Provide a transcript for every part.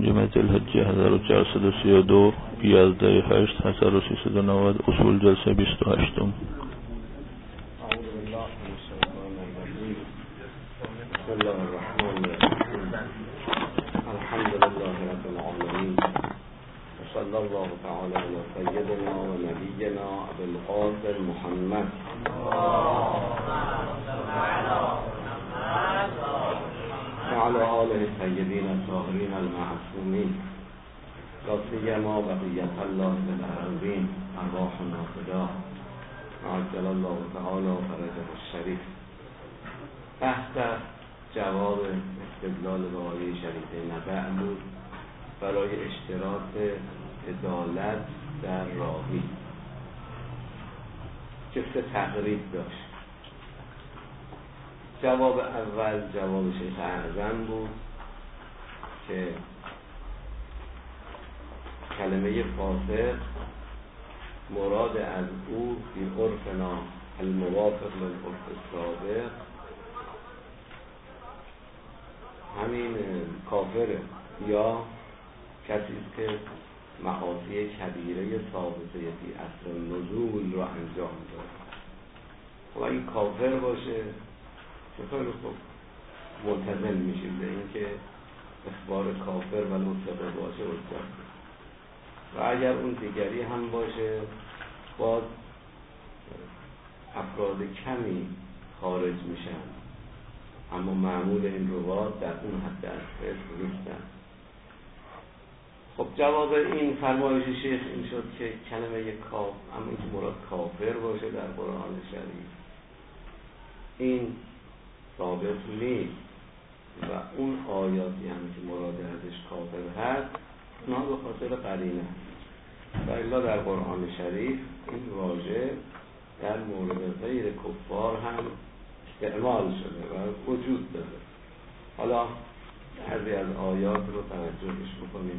پنجم ذوالحجه 1432 11 8 1390 اصول جلسه 28. بسم الله الرحمن الرحیم. الحمد لله رب العالمین و صلی الله تعالی علی سیدنا و نبینا ابی القاسم محمد و علی آله الطیبین الطاهرین المعصومین لا سیما بقیة الله بالارضین ارواحنا فدا عجل الله تعالی فرجه الشریف. بحث جواب استدلال به آیه شریفه نبع بود برای اشتراط عدالت در راوی که سه تقریب داشت. جواب اول جواب شیخ اعظم بود که کلمه فاسق مراد از او فی عرفنا الموافق للعرف السابق همین کافره یا کسی که معاصی کبیره ثابته فی اصل نزول رو انجام داد و این کافر باشه خیلی خوب ملتزم میشیم به این که اخبار کافر و مطلقه باشه حجت و اگر اون دیگری هم باشه باز افراد کمی خارج میشن اما معمول این روات در اون حد از فسق نیستن. خب جواب این فرمایش شیخ این شد که کلمه کافر اما این که مراد کافر باشه در قرآن شریف این ثابت نیست و اون آیاتی هم که مراد ازش کافر هست اونها به خاطر قرینه و الا در قرآن شریف این واژه در مورد غیر کفار هم استعمال شده و وجود داره. حالا بعضی از آیات رو توجهش بکنیم.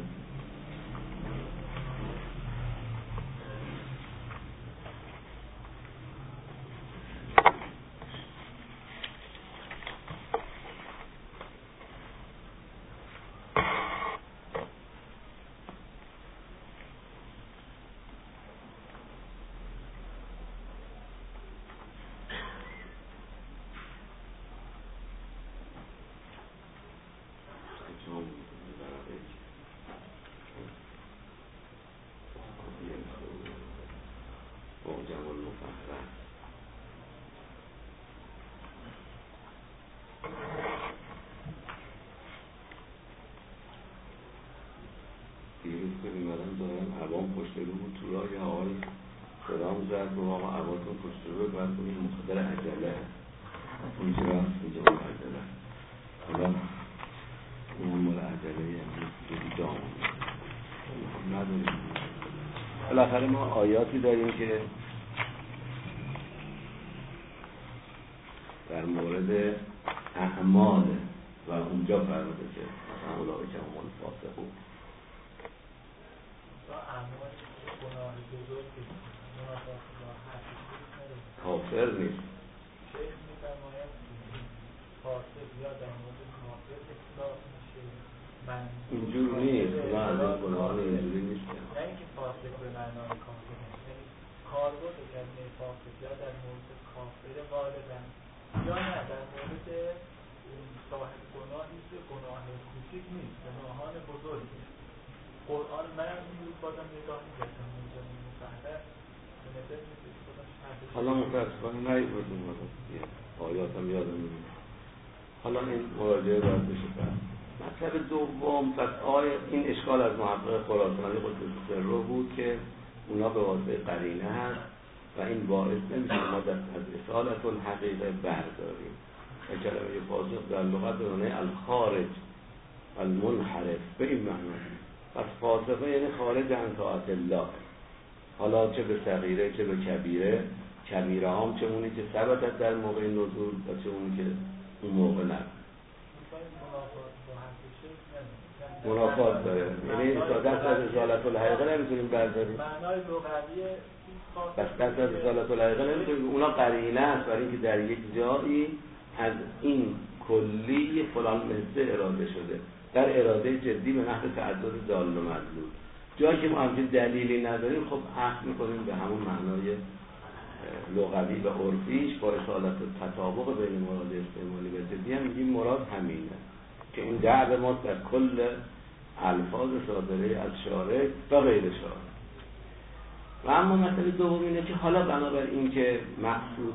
بالاخره ما آیاتی داریم که در مورد اعمال و اونجا فرموده که مثلا اولئک هم الفاسقون کافر نیست. اینجور نیست. نه از این گناهان اینجوری نیست. نه اینکه فاسق به معنای کافر نیست، یعنی کاربرد کلمه فاسق یا در مورد کافر غالبا یا نه در مورد صاحب گناهی که گناه کوچیک نیست، گناهان بزرگی. قرآن من این بازم نگاه می‌کردم اونجا مفهد به نظر می‌رسید خودش حالا متاسفانه نیوردیم آیات هم یادم نمیاد. حالا این مراجعه باید بشه بعد. مطلب دوم پس این اشکال از محقق خراسانی قدس رو بود که اونا به واسطه قرینه هست و این باعث نمیشه ما دست از اصالت الحقیقه برداریم و کلمه فاسق در لغت به معنی الخارج المنحرف به این معنی. پس فاسقه یعنی خارج عن طاعت الله، حالا چه به صغیره چه به کبیره. کبیره هم چه اونی که ثبتت در موقع نزول و چه اونی که اون موقع نه منافات داره. یعنی دست از ازالت الحقیقه نمیتونیم برداریم. معنای لغوی بس دست از ازالت الحقیقه نمیتونیم. اونا قرینه است برای اینکه در یک جایی از این کلی فلان مثل اراده شده. در اراده جدی به نحو تعدد دال و مدلول. جایی که ما همچین دلیلی نداریم خب عقل میکنیم به همون معنای لغوی و عرفیش با اصالت تطابق بین مراد استعمالی و جدی هم میگیم مراد همینه که این دعو ما در کل الفاظ صادره از شارع و غیر شارع. و اما مسئله دوم اینه که حالا بنابر این که مقصود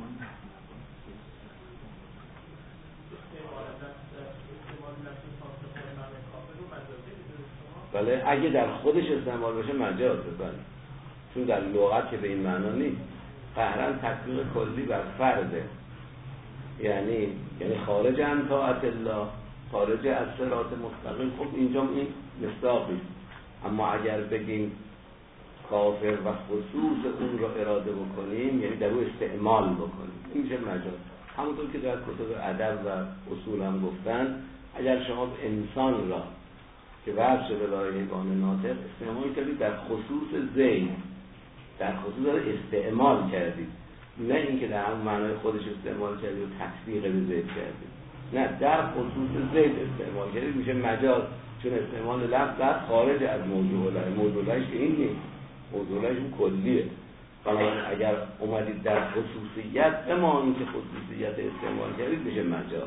بله اگه در خودش استعمال بشه مجاز بکنه، چون در لغت که به این معنا نیست، قهرن تطبیق کلی بر فرده، یعنی خارج عن طاعت الله، خارج از صراط مستقیم. خب اینجا این مصداقی. اما اگر بگیم کافر و خصوص اون رو اراده بکنیم، یعنی در او استعمال بکنیم، این میشه مجاز. همونطور که در کتب ادب و اصول هم گفتن، اگر شما انسان را که وصف شده برای حیوان ناطق استعمال کردید در خصوص زید، در خصوص استعمال کردید، نه اینکه در همون معنای خودش استعمال کردید و تطبیق به زید کردید، نه در خصوص زید استعمال کردید، میشه مجاز، چون استعمال لفظ خارج از موضوعش که این نیست، موضوعش اون کلیه. بنابراین اگر اومدید در خصوصیت، اما اینکه خصوصیت استعمال کردید میشه مجاز.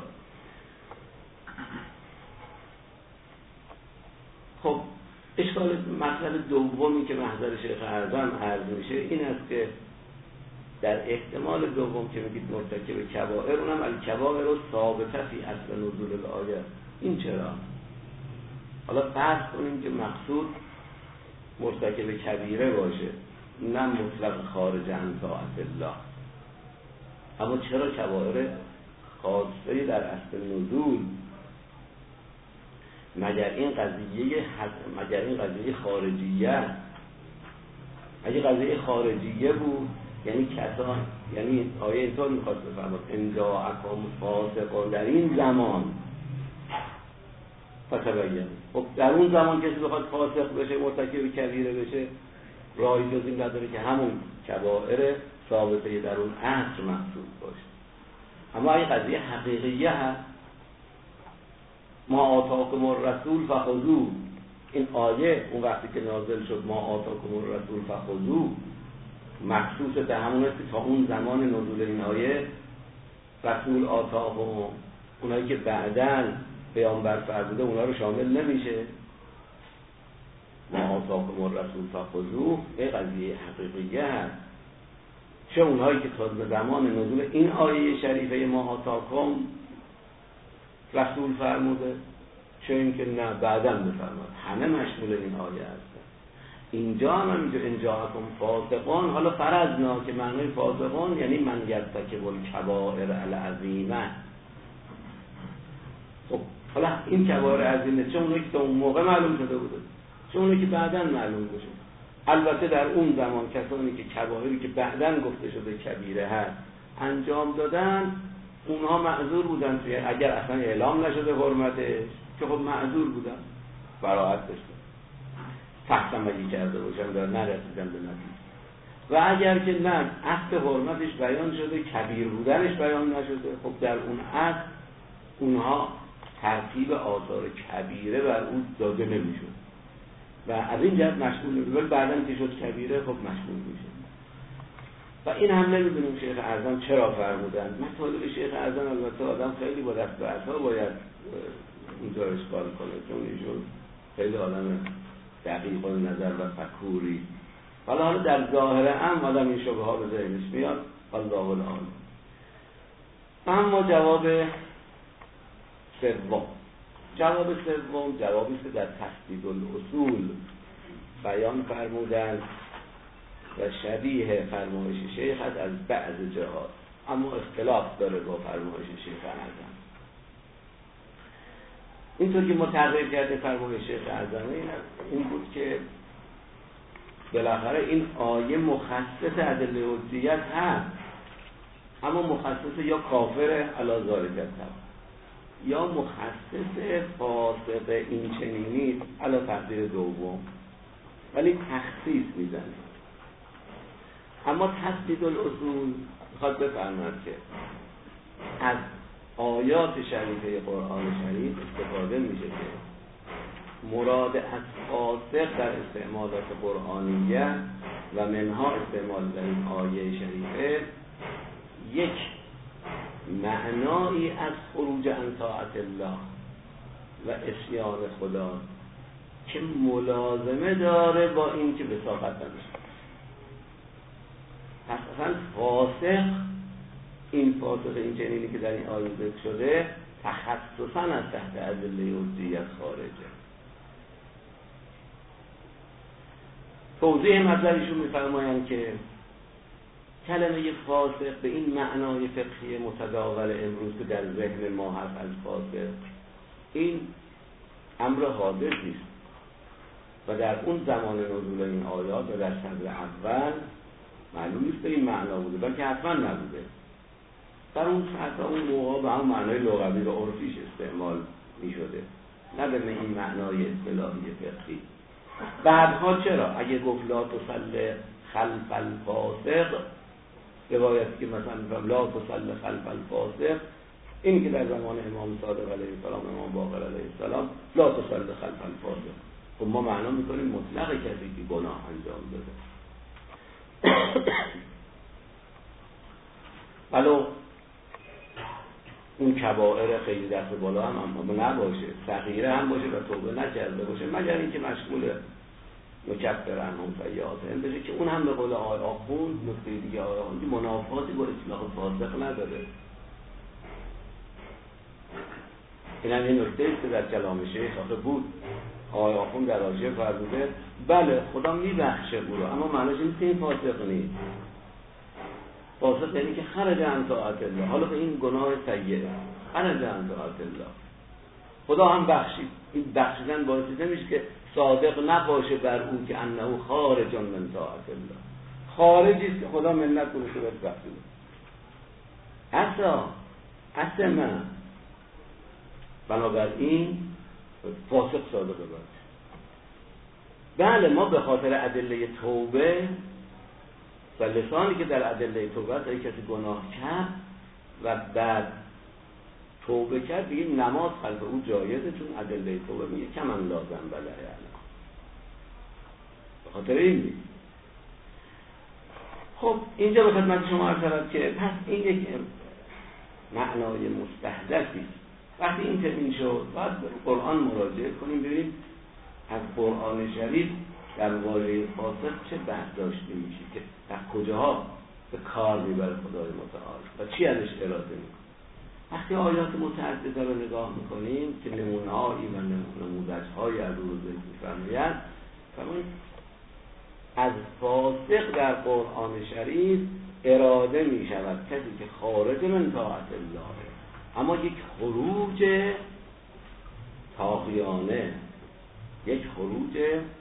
خب اشکال مطلب دومی که محضر شیخ اعظم عرض میشه این است که در احتمال دوم که میگید مرتکب کبائر، اونم الکبائر و ثابته فی اصل نزول الآیه، این چرا؟ حالا فرض کنیم که مقصود مرتکب کبیره باشه، نه مطلق خارج عن طاعت الله، اما چرا کبائر خاصه در اصل نزول؟ مگر این قضیه خارجیه است؟ اگه قضیه خارجیه بود یعنی کسان، یعنی آیه اینطور میخواست بفرماد ان جاءکم فاسق، در این زمان فتبین. خب در اون زمان کسی بخواد فاسق بشه، مرتکب کبیره بشه، راهی جز این نداره که همون کبائر ثابته در اون عصر مقصود باشه. اما این قضیه حقیقیه هست، ما آتاکم الرسول فخذوه، این آیه اون وقتی که نازل شد ما آتاکم الرسول فخذوه، مخصوص به همون است که تا اون زمان نزول این آیه رسول آتاهم، اونایی که بعداً پیامبر فرموده اونا رو شامل نمیشه. ما آتاکم الرسول فخذوه این قضیه حقیقیه هست، چه اونایی که تا زمان نزول این آیه شریفه ما آتاکم رسول فرموده، چه اینکه نه بعداً بفرماد، همه مشمول این آیه هستن. اینجا هم اینجا ان جاءکم فاسقون، حالا فرضنا که معنی فاسقون یعنی من یرتکب الکبائر العظیمه. خب حالا این کبائر عظیمه چه اونایی که تا اون موقع معلوم شده بوده، چه اونایی که بعداً معلوم بشه. البته در اون زمان کسانی که کبائری که بعداً گفته شده کبیره هست انجام دادن، اونها معذور بودن، اگر اصلا اعلام نشده حرمتش که خب معذور بودن، براءت داشتن، تحسمگی کرده باشن و نرسیدن به نتیجه. و اگر که نه اصل حرمتش بیان شده، کبیر بودنش بیان نشده، خب در اون اصل اونها ترتیب آثار کبیره بر اون داده نمیشد و از این جهت مشمول نمیشه، ولی بعداً که شد کبیره خب مشمول میشه. و این هم نمیدونیم شیخ اعظم چرا فرمودن. مطالب شیخ اعظم البته آدم خیلی با دست به عصا باید اینجا اشکال کنه، چون ایشون خیلی آدم دقیق نظر و فکوری. حالا در ظاهر هم آدم این شبه ها به ذهنش میاد، الله العالم. اما جواب سوم، جوابی که در تفصیل الاصول بیان فرمودن و شبیه فرمایش شیخ هست از بعض جهات، اما اختلاف داره با فرمایش شیخ اعظم. اینطور که متحقق کرده فرمایش شیخ اعظم این بود که بالاخره این آیه مخصص ادله حجیت هست، اما مخصص یا کافر علی ذالک یا مخصص فاسق این چنینی علی تقدیر دوم، ولی تخصیص میزنه. اما تفصیل الاصول میخواد بفرماد که از آیات شریفه قرآن شریف استفاده میشه که مراد از فاسق در استعمالات قرآنیه و منها استعمال در این آیه شریفه یک معنایی از خروج عن طاعت الله و عصیان خدا که ملازمه داره با این که وساقت نداشته. پس اصلا فاسق، این فاسق این چنینی که در این آیه ذکر شده تخصصاً از تحت ادله حجیت خارجه. توضیح مطلبشون می‌فرمایند که کلمه فاسق به این معنای فقهی متداول امروز که در ذهن ما هست از فاسق، این امر حادث نیست و در اون زمان نزول این آیات و در صدر اول معلوم نیست به این معنا بوده، بلکه حتما نبوده. در اون حتی اون موقع به هم معنای لغوی و عرفیش استعمال می شده، نه به این معنای اصطلاحی فقهی. بعدها چرا؟ اگه گفت لا تصلی خلف الفاسق، روایتی که مثلا لا تصلی خلف الفاسق، این که در زمان امام صادق علیه السلام، امام باقر علیه السلام، لا تصلی خلف الفاسق، خب ما معنا میکنیم مطلق کسی که گناه انجام داده. ولو اون کبائر خیلی دست بالا هم نباشه، صغیره هم باشه و توبه نکرده باشه، مگر اینکه مشمول مکفرن هم سیئاتهم بشه که اون هم به قول آقای آخوند، نکته دیگه آقای آخوند، منافاتی با اطلاق فاسق نداره. این هم یه نکته است که در کلام شیخ آخه بود. آقای آخوند در حاشیه فرموده بله خدا میبخشه او رو، اما معنیش این که این فاسق نیست. فاسق یعنی که خرج عن طاعت الله، حالا به این گناه سیئه خرج عن طاعت الله، خدا هم بخشید. این بخشیدن باعث نمیشه که صادق نباشه بر او که انه خارج من طاعت الله، خارجی است که خدا منت کنه که بهش بخشیده. اصلا بنابراین فاسق صادقه باشه. بله ما به خاطر ادله توبه و لسانی که در ادله توبه است، اگه کسی گناه کرد و بعد توبه کرد دیگه نماز خلف او جایزه، چون ادله توبه میگه کمن لازم بله یعنی به خاطر این نیست. خب اینجا به خدمت شما عرض کردم که پس این یک معنای مستحدثی است. وقتی این تمین شد باید به قرآن مراجعه کنیم ببینیم از قرآن شریف در واژه فاسق چه برداشتی میشه که در کجاها به کار میبره خدای متعال و چی ازش اراده میکنه. وقتی آیات متعدده رو نگاه میکنیم که نمونه‌هایی و نموذج‌هایی از او رو ذکر می‌فرمایند، از فاسق در قرآن شریف اراده میشود کسی که خارج من طاعت الله، اما یک خروج طاغیانه، یک خروج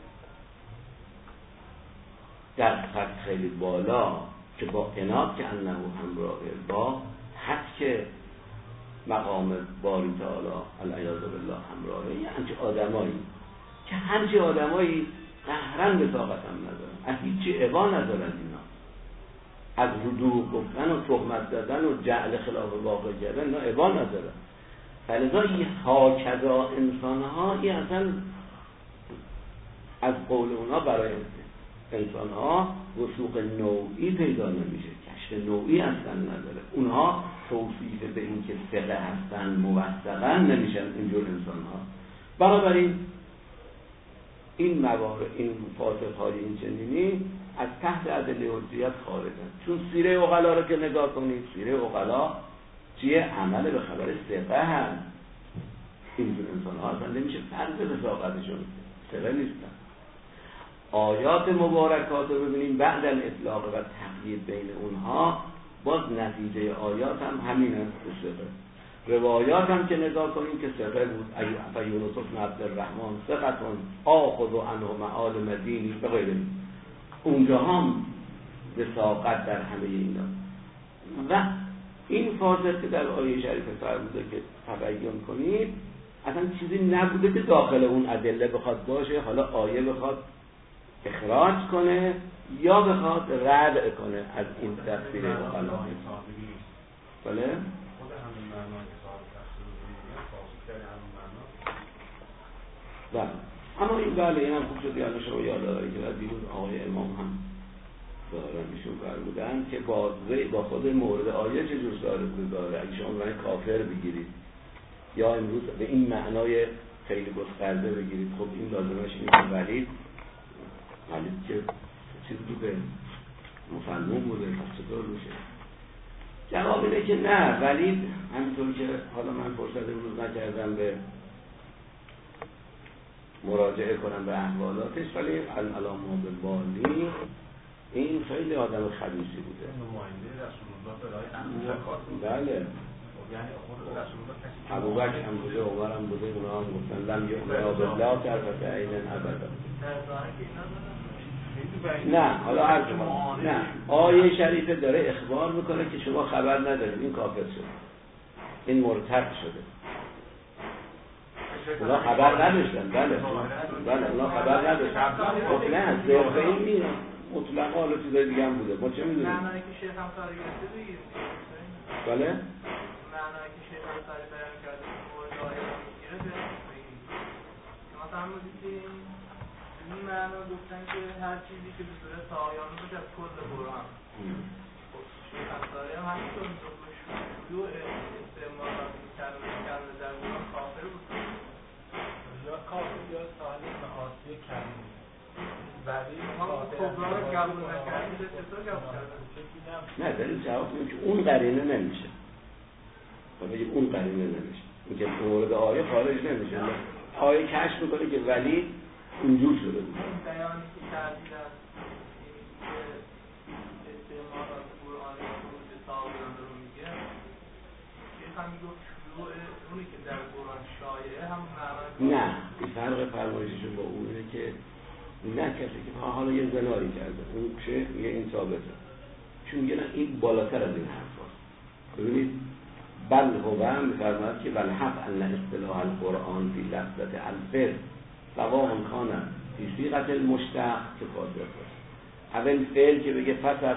در سطح خیلی بالا که با عناد که انه همراه با حد که مقام باری تعالی العیاذ بالله همراهه، یعنی همچه آدمایی که همچه آدمایی قهرن به طاقت هم ندارن، از هیچی عبا ندارن، اینا از رجوع گفتن و تهمت دادن و جعل خلاف واقع کردن اینا عبا ندارن. فلذا هاکذا انسانها این اصلا از قول اونا برای انسانها وثوق نوعی پیدا نمیشه، کشف نوعی اصلا نداره. اونها توصیف به این که ثقه هستن موثقا نمیشن اینجور انسانها. بنابراین این موارد، این فاسق‌های این چنینی از تحت ادله حجیت خارجن. چون سیره عقلا رو که نگاه کنید، سیره عقلا چیه؟ عمل به خبر ثقه هست. اینجور انسانها اصلا نمیشه فرض رساقتشون، ثقه نیستن. آیات مبارکات رو ببینیم بعد الاطلاق و تقیید بین اونها، باز نتیجه آیات هم همین است که ثقه. روایات هم که نگاه کنیم که ثقه بود، یونس بن عبدالرحمن ثقتون آخذ عنه معالم دینی به غیره، اونجا هم وثاقت در همه اینا. و این فاسق که در آیه شریف فرموده که تبیین کنید، اصلا چیزی نبوده که داخل اون ادله بخواد باشه، حالا آیه بخواد اخراج کنه یا بخواد رد کنه از این تفسیر عقلا. بله؟ بله. اما این بله این هم خوب شد یعنی شما یاد آوری که دیروز آقای امام هم دارن ایشون فرمودن که با خود مورد آیه چه جور داره اگه شما برای کافر بگیرید یا امروز به این معنای خیلی گسترده بگیرید، خب این لازمش اینه که ولید که چیز بوده مسلمون بوده، پس چطور میشه؟ جواب اینه که نه، ولید همینطور که حالا من فرصت امروز نکردم به مراجعه کنم به احوالاتش، ولی العلامه بالبانی این خیلی آدم خبیثی بوده. نماینده رسول الله برای بله. یعنی خود رسول الله کسی ابوبکر هم بوده، عمر هم بوده، اونا هم گفتن لم یؤمن بالله طرفت عین ابدا. نه حالا عرض کنم نه، آیه شریفه داره اخبار میکنه که شما خبر ندارید این کافر شده، این مرتد شده. اونا خبر نداشتن. بله اونا خبر نداشتن. خب نه صرف این نیست، مطلقا حالا چیزای دیگه هم بوده، ما چه میدونیم؟ معنی که شیخ هم ساری گرفته بگیر. بله؟ معنی که شیخ هم ساری بیان کرده که مورد آیه هم میگیره بگیر. مثلا بودید این معنی گفتن که هر چیزی که به صورت آیانه باشه از کل قرآن. شیخ هم ساری هم همینطور میگفت شروع استعمالات کلمه در قرآن کافر بود. یا کافر یا صاحب معاصی کلمه. بعدی ما کبرا رو قبول نکردیم چطور قبول کردیم؟ نه داریم جواب میدیم که اون قرینه نمیشه. بگیم اون قرینه نمیشه. این که مورد آیه خارج نمیشه. آیه کشف میکنه که ولی اونجور شده بود. بیانی که کردید از استعمالات قرآن و خروج تابعان رو میگه شیخ هم میگفت شروع اونی که در قرآن شایعه هم معنی نه فرق فرمایششون با اونه که نه کسی که حالا یه زناری کرده اون شیخ میگه این ثابته، چون میگه نه این بالاتر از این حرف هست. ببینید بل هو میفرماید که والحق ان اصطلاح القرآن فی لفظة الفعل سواء کان فی صیغة المشتق که فاضل باشه، اول فعل که بگه فسق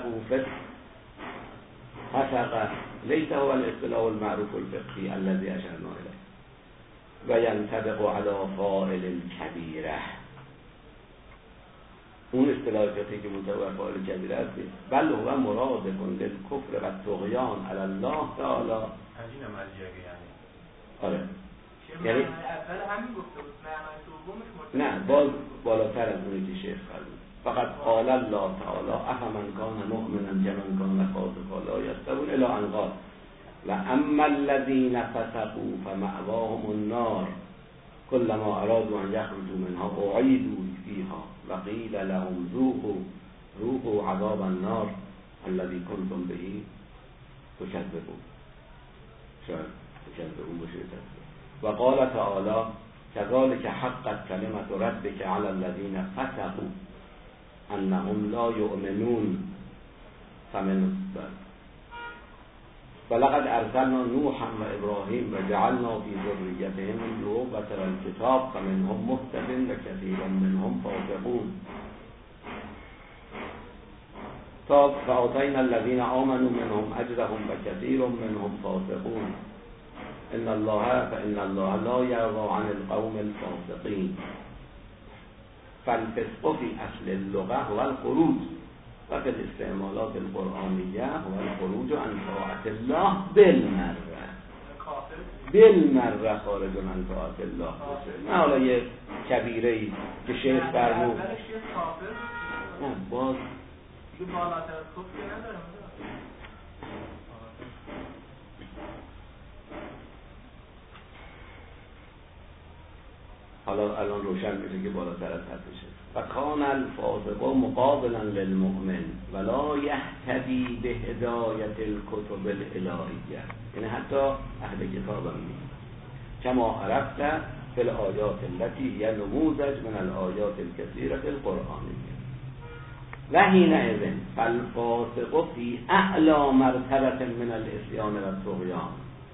لیس هو الاصطلاح المعروف الفقهی الذي اشرنا الیه و ینطبق علی فاعل الکبیره. اون اصطلاح فقهی که مطابق فاعل کبیره است بل هو مراد کن للکفر و الطغیان علی الله تعالی. همین مزیگه یعنی آره یعنی اول همین گفته بود معنی دومش نه باز بالاتر از اونی که شیخ فرمود. فقط قال الله تعالی افمن کان مؤمنا کمن کان فاسقا لا یستوون الی ان قال و اما الذین فسقوا فمأواهم النار كلما ارادوا ان یخرجوا منها اعیدوا فیها و قیل لهم ذوقوا عذاب النار الذی کنتم به تکذبون. شاید تکذبون باشه. و قال تعالی كذلك حقت كلمة ربك على الذين فسقوا انهم لا يؤمنون ولقد ارسلنا نوحا وابراهيم وجعلنا في ذريتهم النبوة والكتاب فمنهم مهتد وكثير منهم فاسقون فآتينا الذين آمنوا منهم اجرهم وكثير منهم فاسقون فإن الله لا يرضى عن القوم الفاسقين. فالفسق في اصل اللغة هو الخروج و فی الاستعمالات القرآنیه هو الخروج عن طاعت الله بالمره خارج عن طاعت الله. نه حالا یه کبیره‌ای که شیخ فرمود نه باز بالاتر از کفر نداره. حالا الان روشن میشه که بالاتر از حدشه. و کان الفاسق مقابلا للمؤمن ولا یهتدی به هدایت الکتب الالهیه. یعنی حتی اهل کتاب هم نیست. کما عرفت فی الآیات التي هي نموذج من الآیات الكثيرة القرآنیه. و حینئذ فالفاسق فی اعلی مرتبة من العصیان و الطغیان،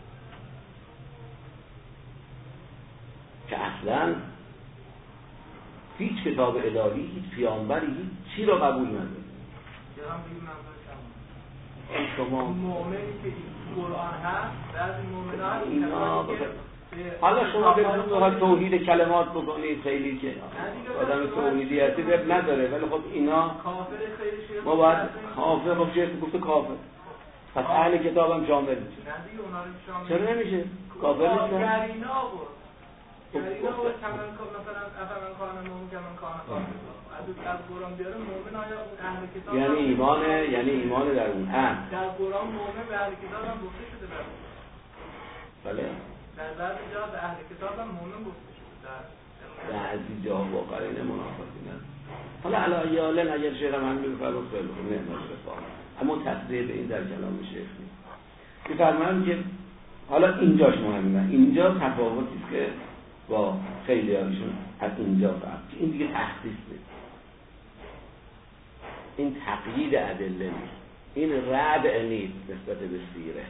که اصلا هیچ کتاب الهی، هیچ پیامبری، هیچ چی را قبول نداره. شما مومنی که قرآن هست، بعضی مومنان حالا شما بخواید توحید کلمات بکنید خیلی که آدم توحیدی هستی رب نداره، ولی خب اینا ما باید کافر، خب چه گفته کافر، پس اهل کتاب هم شامل میشه. چرا نمیشه؟ کافر نیستن؟ گرینا و کمن مثلا افمن کان مومن کمن کان از قرآن بیاره مومن آیا اهل کتاب یعنی ایمان در اون در قرآن مومن به اهل کتاب هم گفته شده بله در بعضی جا به اهل کتاب هم مومن گفته شده در بعضی جا با قرینه منافقتی نه. حالا علایالن اگر شیخ هم همین بفرمون خیلی خوب نعمت بفرمون، اما تصریح به این در کلام شیخ نیست. بفرمون که حالا اینجاش مهمه، اینجا تفاوتی است که با خیلی هایشون از اینجا فرق، این دیگه تخصیص نیست، این تقیید ادله نیست، این ردع نیست نسبت به سیره.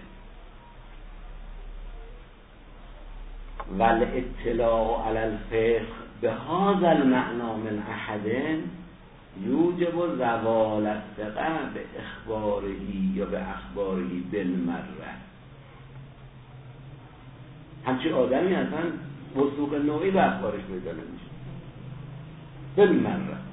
ول اطلاع علی الفقه به هذا المعنا من احد یوجب زوال الثقه به اخبارهی یا به اخبارهی بالمره. همچی آدمی اصلا وثوق نوعی به اخبارش پیدا نمیشه بالمره،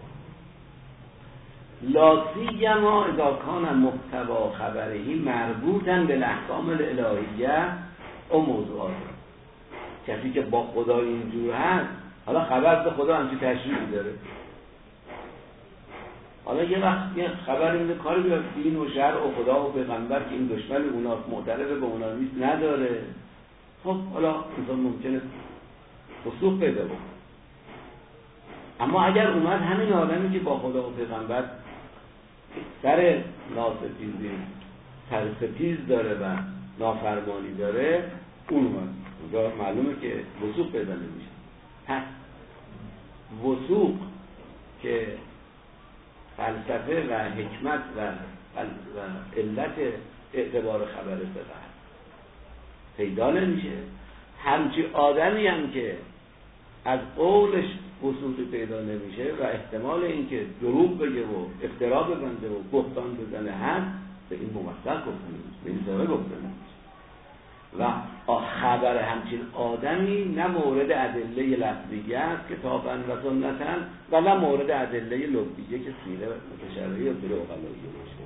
لا سیما اذا کان محتوا خبرهی مربوطا بالاحکام الالهیه و موضوعات. کسی که با خدا اینجور هست، حالا خبر به خدا همچی تشریفی داره، حالا یه وقت یه خبر این کاری به دین و شرع و خدا و پیغمبر که این دشمن اوناست، معترض به اونا نیست نداره، خب حالا انسان ممکنه وثوق پیدا بکنه. اما اگر اومد همین آدمی که با خدا و پیغمبر سر ناسپیزی سرسپیز داره و نافرمانی داره، اون اومد اونجا معلومه که وثوق پیدا نمیشه. پس وثوق که فلسفه و حکمت و علت اعتبار خبر ثقه پیدا نمیشه. همچی آدمی هم که از قولش وثوقی پیدا نمیشه و احتمال اینکه دروغ بگه و افترا ببنده و بهتان بزنه هست، به این موثق گفته نمیشه، به این سره گفته نمیشه. و خبر همچین آدمی نه مورد ادله لفظیه است کتاباً و سنتاً و نه مورد ادله لغویه که سیره متشرعی و سیره اقلایی باشه.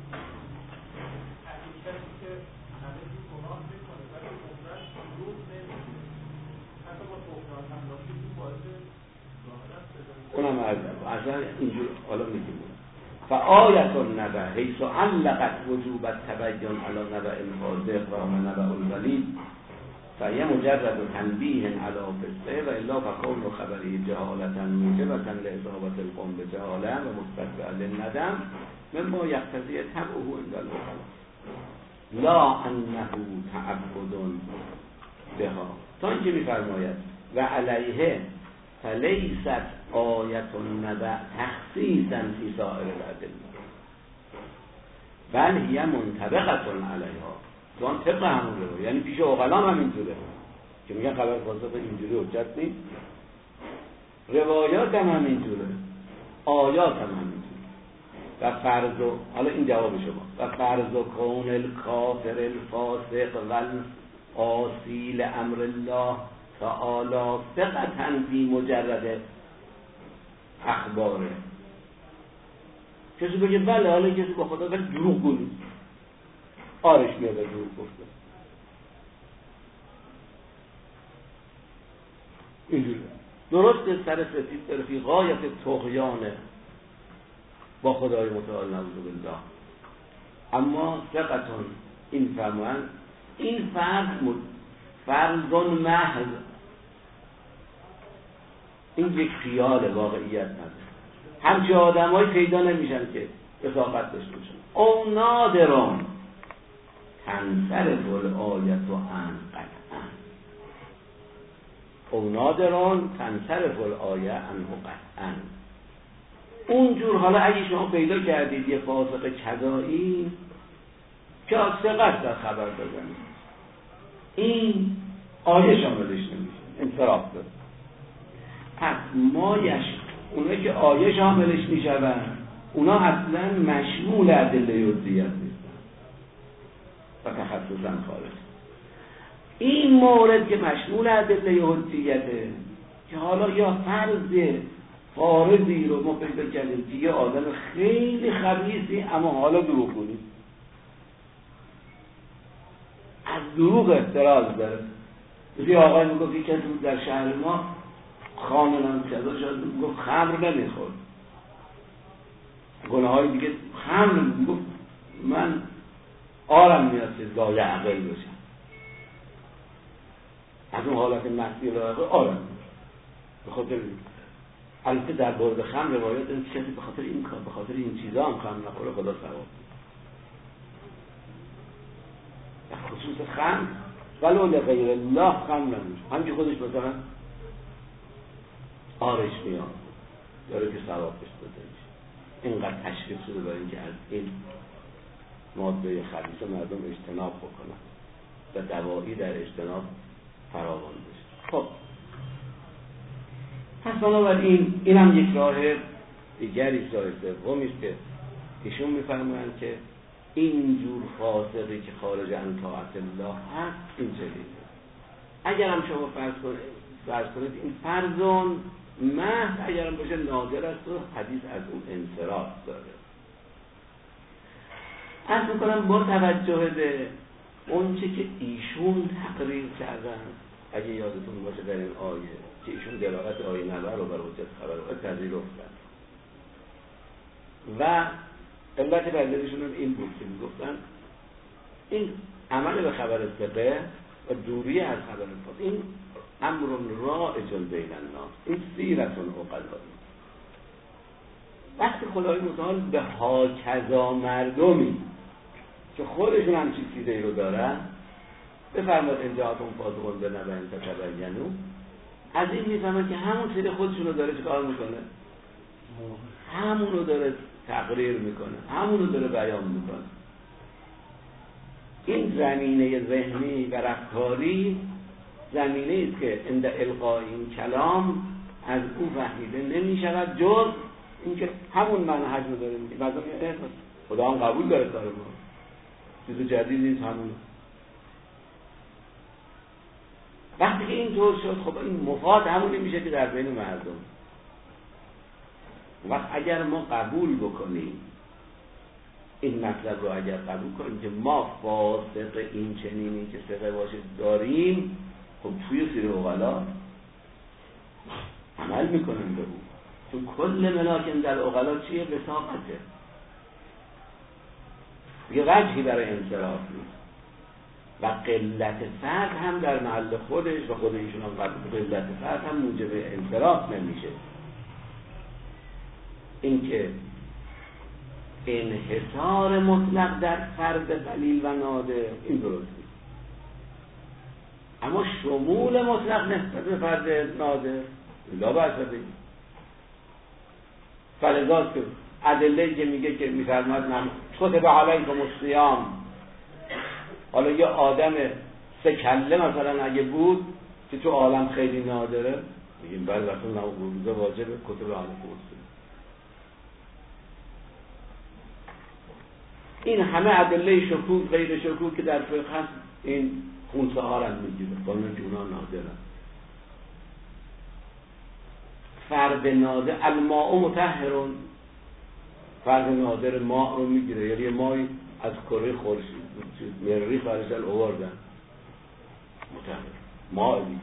اونم اصلا اینجور حالا میگیم فآیت النبع حیث علقت وجوب التبین علی نبع الحاذق و نبع الولید فهی مجرد تنبیه علی فسقه و الا فکون خبری جهالتا موجبتا لاصابة القوم بجهاله و مستتبعا للندم مما یقتضی تبعه عند العقلاء لا انه تعبد بها. تا اینکه میفرماید و علیه فلیست آیت النبع تخصیصا فی سائر الادله بل هی منطبقة علیها. دوان طبق همون رو، یعنی پیش عقلا هم اینجوره که میگن خبر فاسق اینجوری حجت نیست، روایات هم اینجوره، آیات هم اینجوره. و فرض و حالا این جواب شما و فرض و کون الکافر الفاسق والعاصی لامر الله تعالی ثقة فی مجرد اخباره. کسی بگه بله حالا کسی با خدا ولی دروغ گوید، آرش میاد دروغ گفته، اینجوری درست سر سفید داره فی غایت طغیانه با خدای متعال نعوذ بالله. اما ثقتون این فرمان این فرض محض، این یک خیال واقعیت نداره. همچه آدمایی پیدا نمیشن که وثاقت داشته باشن. او نادران تنصرف الآیت و ان قطعا، او نادران تنصرف الآیه ان قطعا. اونجور حالا اگه شما پیدا کردید یه فاسق کذایی که از ثقت در خبر بزنید، این آیه شاملش نمیشه، انصراف داره. پس اونایی که آیه شاملش میشون اونا اصلا مشمول ادله عضویت نیستن و تخصصا خارج. این مورد که مشمول ادله حجیته که حالا یا فرض فارضی رو ما پیدا کردیم که یه آدم خیلی خبیثی اما حالا دروغگویی از دروغ احتراز داره. یه آقای میگفت یک کسی بود در شهر ما خانمان کذا شد میگفت خمر نمیخورد، گناه های دیگه خمر میگفت من آرم میاد که زای عقل بشم، از اون حالت مستی رو آرم به خاطر البته در بارد خمر روایت این کسی به خاطر این کار به خاطر این چیزا هم خمر نخوره خدا ثواب در خصوص خمر ولو لغیر الله خمر نمیشه، همین که خودش مثلا آرش میاد داره که ثواب بشه اینقدر تشریف شده برای اینکه از این ماده خبیث مردم اجتناب بکنن و دوایی در اجتناب فراوان بشه. خب پس بنابراین این هم یک راه دیگری راه سومی است که ایشون میفرمایند که اینجور فاسقی که خارج عن طاعت الله هست این جلیله. اگر هم شما فرض کنید این فرضون محض اگر هم باشه نادر است و حدیث از اون انصراف داره. عرض میکنم با توجه به اون چه که ایشون تقریر کردن، اگه یادتون باشه در این آیه که ایشون دلالت آیه نبر رو بر حجت خبر رو پذیرفتن و علت بردارشون هم این بود که میگفتن این عمل به خبر ثقه و دوری از خبر فاسد این امر رائج بین الناس، این سیرت عقلایی. وقتی خدای متعال به هاکذا مردمی که خودشون همچین سیره رو دارن بفرماد انجاهاتون فاسقون به نبأ فتبینوا، از این میفهمن که همون سیره خودشون رو داره چه کار میکنه؟ همون رو داره تقریر میکنه، همون رو داره بیان میکنه. این زمینه ذهنی و رفتاری زمینه است که عند القاء این کلام از او فهمیده نمیشود جز اینکه همون منهج رو داره میگه. مثلا خدا هم قبول داره کار ما، چیز جدید نیست همون. وقتی که این طور شد خب این مفاد همونی میشه که در بین مردم. وقت اگر ما قبول بکنیم این مطلب رو، اگر قبول کنیم که ما فاسق این چنینی که ثقه باشه داریم، خب توی سیر عقلا عمل میکنیم به اون. تو کل ملاکن در عقلا چیه؟ وثاقته، یه وجهی برای انصراف نیست و قلت فرد هم در محل خودش و خود ایشون هم قلت فرد هم موجب انصراف نمیشه. اینکه انحصار مطلق در فرد قلیل و نادر این درست نیست، اما شمول مطلق نسبت به فرد نادر لا باید بگیم. فلذاست که ادله که میگه که میفرماد کتب علیکم الصیام، حالا یه آدم سه کله مثلا اگه بود که تو عالم خیلی نادره میگیم بله رسول روزه واجبه کتب علیکم الصیام. این همه ادله شکوک غیر شکوک که در فقه هست این خونسه ها را میگیره با اون که اونا نادرن. فرد نادر الماء مطهرون، فرد نادر ماء رو میگیره، یعنی مایی از کره خورشید مریخ برشن آوردن مطهر ماء میگیره.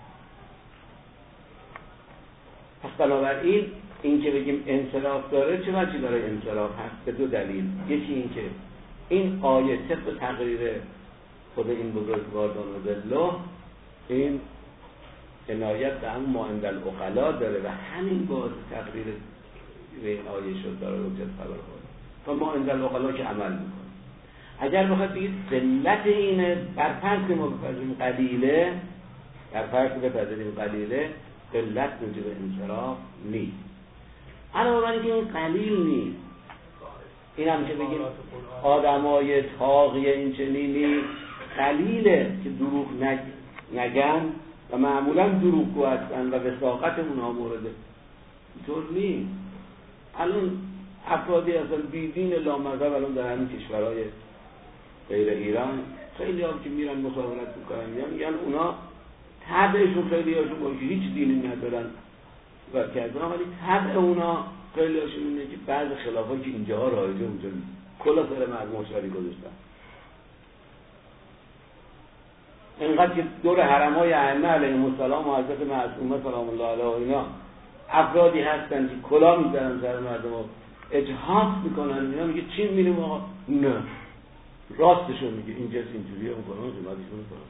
پس بنابراین این که بگیم انصراف داره چه وجهی برای انصراف هست؟ به دو دلیل. یکی این که این آیه طبق تقریر خود این بزرگوار دانالله این عنایت به همون ما عند العقلا داره و همین باعث تقریر این آیه شد داره رو جد خبر خود و ما عند العقلا که عمل میکنه. اگر بخواد بگید قلت اینه بر فرض که ما بپذیریم قلیله، در فرض که بپذیریم قلیله قلت موجب انصراف نیست. علاوه بر اینکه این قلیل نیست، این هم که بگیم آدمای تاقی این چنینی قلیله که دروغ نگن و معمولا دروغگو هستن و وثاقت اونها مورده اینطور نیست. الان افرادی اصلا بیدین لامذهب الان در همین کشورهای غیر ایران خیلی هم که میرن مصاحبت میکنن میگن اونا طبعشون خیلی هاشون با که هیچ دینی ندارن و کردن، ولی طبع اونا خیلی هاشون اینه که بعض خلافایی که اینجاها رایجه اونجا نیست، کلا سر مردم مشتری گذاشتن. اینقدر که دور حرمای ائمه علیهم السلام و حضرت معصومه سلام الله علیها اینا افرادی هستن که کلا میذارن سر مردم و اجهاض میکنن، اینا میگه چین میریم آقا؟ نه، راستشو میگه اینجاست، اینجوریه، اون قرآن قیمتشون میکنن.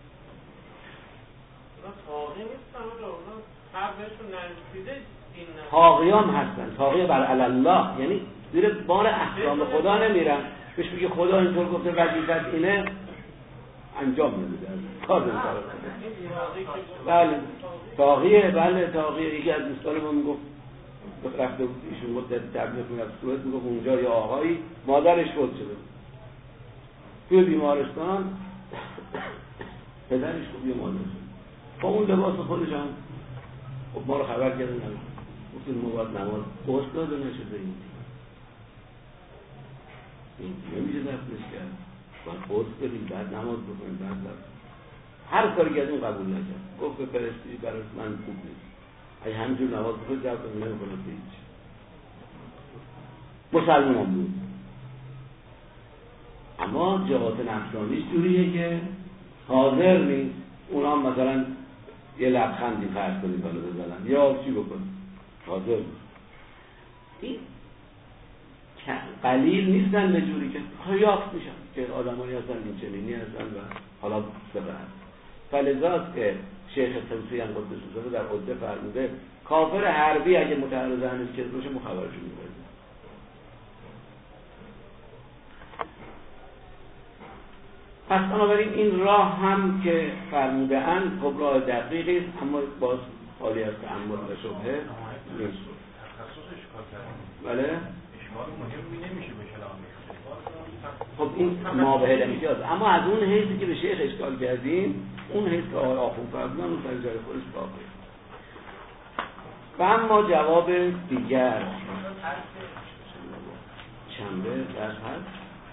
تاقی نیستن اونا حرفشون نرسیده دین نه. تاقیان هستن، تاقی بر الله، یعنی زیر بار احکام خدا نمیرن، بهش میگه خدا اینطور گفته وظیفت اینه انجام نمیده، کار نمیکنه. بله تاقیه، بله تاقیه. یکی از دوستان ما میگفت رفته بود ایشون مدت تبلیغ میرفت سوئد، میگفت اونجا یه آقایی مادرش فوت شده توی بیمارستان، پدرش خوب یه مادرش با اون لباس خودش هم خب ما رو خبر کردن، گفتیم ما باید نماز استاد نشده این نمیشه دفنش کرد، باید قصد بریم بعد نماز بکنیم بعد هر کاری که از این قبول نکرد. گفت به پرستی برای من خوب نیست، اگه همینجور نماز بخواد جواب کنیم نمیکنه به هیچ. مسلمان بود اما جهات نفسانیش جوریه که حاضر نیست اونا مثلا یه لبخندی فرض کنیم بالا بزنن یا چی بکنیم، حاضر نیست. این قلیل نیستن به جوری که یافت میشن که آدمایی هستن این چنینی هستن و حالا ببرن. فلذاست که شیخ طوسی هم قدس سره در عده فرموده کافر حربی اگه متعرض هنیز کذب باشه مخبرشون میبرد. پس بنابراین این راه هم که فرموده اند خب راه دقیقی است، اما باز خالی از تأمل و شبهه نیست. بله؟ اشکال مهم نمیشه به کلام. خب این ما به امتیاز، اما از اون حیثی که به شیخ اشکال کردیم، اون حیث که آقای آخوند فرمودن اون سر جای خودش باقی. و اما جواب دیگر شنبه در هست؟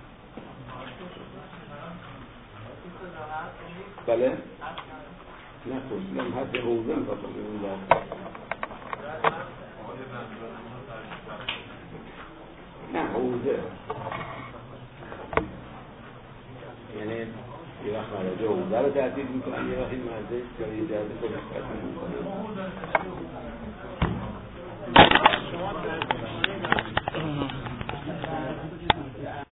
بله؟ نه پرسیدم هست یه حوزه میخواستم بگیم در نه حوزه یعنی یه وقت مراجع حوزه رو تحصیل میکنن، یه وقت این مرزه که یه جهده خودش تحصیل میکنن.